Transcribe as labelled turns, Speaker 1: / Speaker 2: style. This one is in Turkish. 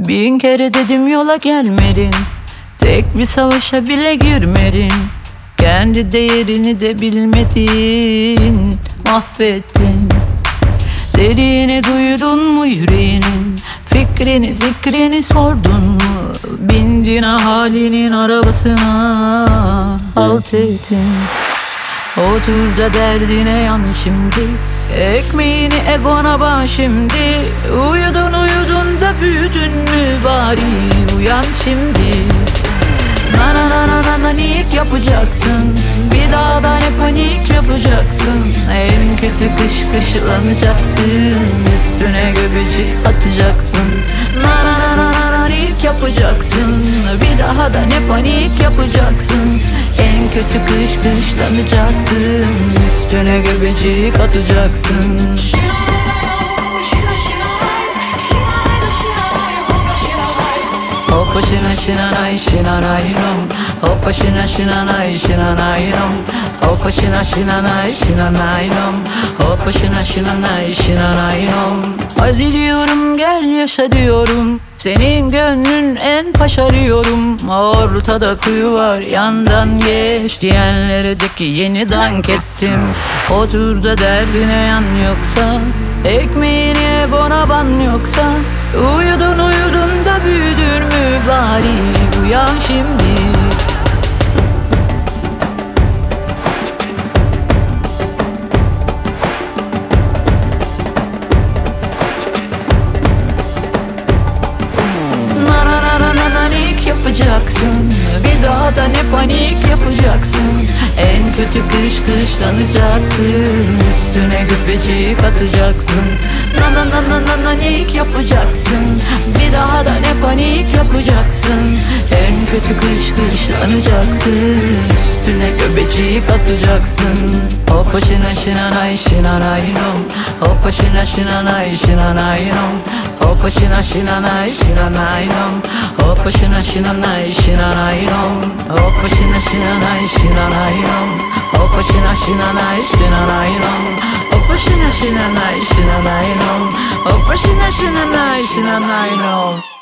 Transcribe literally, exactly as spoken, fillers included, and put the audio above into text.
Speaker 1: Bin kere dedim yola gelmedin, tek bir savaşa bile girmedin. Kendi değerini de bilmedin, mahvettin. Dediğini duydun mu yüreğinin, fikrini zikrini sordun mu? Bindin ahalinin arabasına, halt ettin. Otur da derdine yan şimdi, ekmeğini egona bağ şimdi. Uyudun uyudun da büyüdün mü, bari uyan şimdi. Na na na na na nanik yapacaksın, bir daha da ne panik yapacaksın. En kötü kış kışlanacaksın, üstüne göbecik atacaksın. Na na na na na nanik yapacaksın, bir daha da ne panik yapacaksın. En kötü kış kışlanacaksın, üstüne göbecik atacaksın. Hoppa şina şinanay şinanaynom, hoppa şina şinanay şinanaynom, hoppa şina şinanay şinanaynom, hoppa şina şinanay şinanaynom. Hadi diyorum gel yaşa diyorum, senin gönlün en paşa diyorum. Ortada kuyu var yandan geç diyenlere de ki yeni dank ettim. Otur da derdine yan yoksa, ekmeğini egona ban yoksa. Uyudun uyudun da büyüdün mü, bari uyan şimdi. Na na na na na nanik yapacaksın, bir daha da ne panik yapacaksın. En kötü kış kışlanacaksın, üstüne göbecik atacaksın. Na na na na na nanik yapacaksın, bir daha da ne panik yapacaksın. En kötü kış kışlanacaksın, üstüne göbecik atacaksın. Hoppa şina şinanay şinanaynom, hoppa şina şinanay şinanaynom, hoppa şina şinanay şinanaynom, hoppa şina şinanay şinanaynom, hoppa şina şinanay şinanaynom, hoppa şina şinanay şinanaynom, hoppa şina şinanay şinanaynom, hoppa şina şinanay şinanaynom.